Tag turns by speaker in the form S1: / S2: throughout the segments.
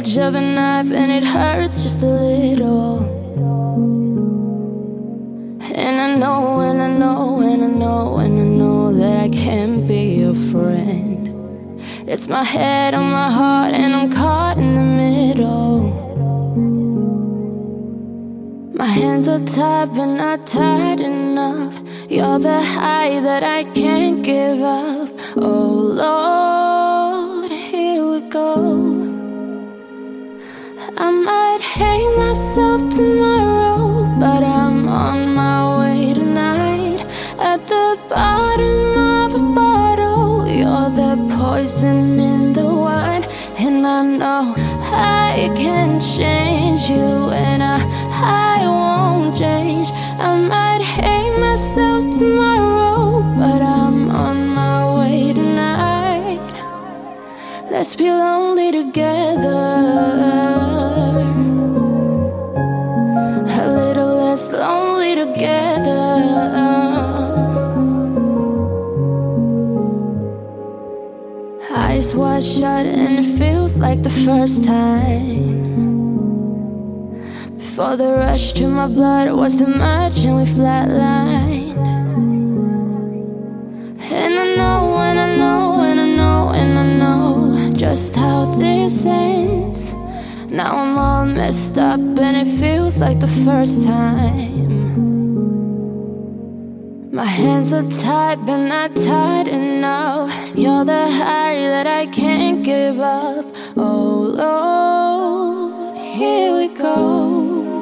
S1: edge of a knife and it hurts just a little. And I know, and I know, and I know, and I know that I can't be your friend. It's my head on my heart and I'm caught in the middle. My hands are tied but not tight enough. You're the high that I can't give up. Oh Lord, here we go. I might hate myself tomorrow, but I'm on my way tonight. At the bottom of a bottle, you're the poison in the wine. And I know I can change you, and I won't change. I might hate myself tomorrow, but I'm on my way tonight. Let's be lonely together, a little less lonely together. Eyes wide shut and it feels like the first time. Before the rush to my blood was too much and we flatlined. And I know, and I know, and I know, and I know just how this ends. Now I'm all messed up and it feels like the first time. My hands are tied but not tight enough. You're the high that I can't give up. Oh Lord, here we go.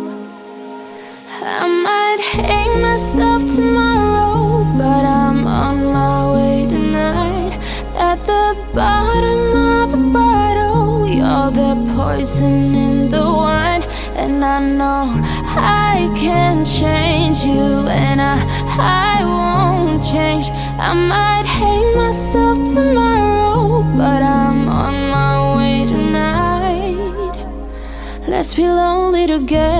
S1: I might hate myself tomorrow, but I'm on my way tonight. At the bottom of a bottle, you're the poison in the wine. And I know I can change you, and I won't change. I might hate myself tomorrow, but I'm on my way tonight. Let's be lonely together.